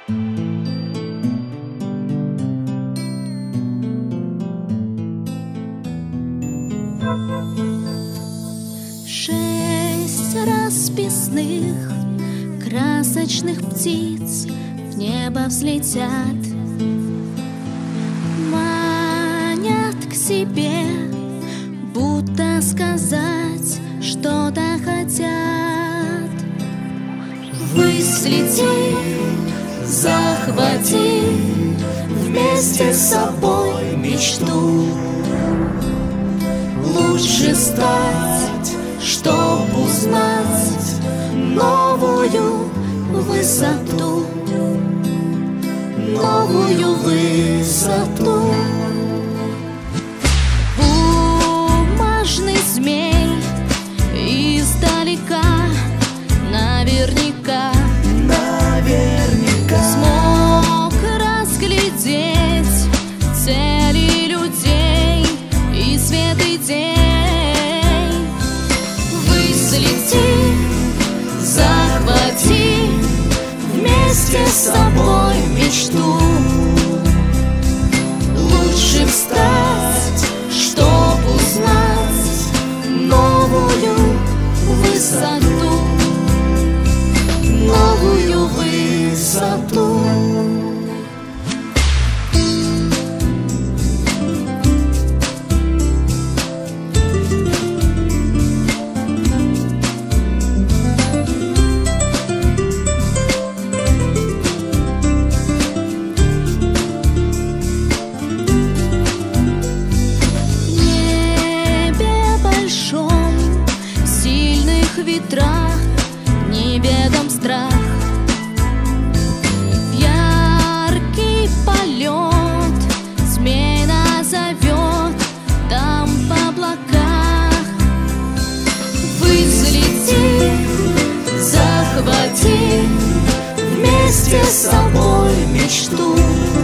Шесть расписных красочных птиц в небо взлетят, манят к себе, будто сказать что-то хотят. Выследи, захвати вместе с собой мечту. Лучше стать, чтоб узнать новую высоту, новую высоту. Бумажный змей издалека наверняка смог разглядеть цели людей и свет идей. Выследи, захвати вместе с собой мечту. Лучше встать, чтоб узнать новую высоту, новую высоту. Ветрах неведом страх, в яркий полет змей назовет там в облаках. Выследи, захвати вместе с собой мечту.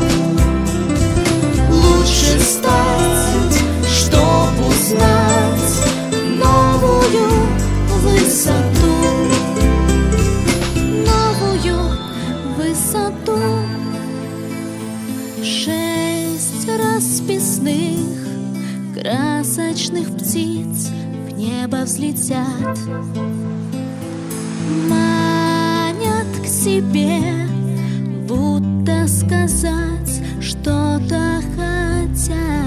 Лучше стать, чтоб узнать новую высоту, новую высоту. Шесть расписных красочных птиц в небо взлетят, манят к себе, будто сказать что-то хотят.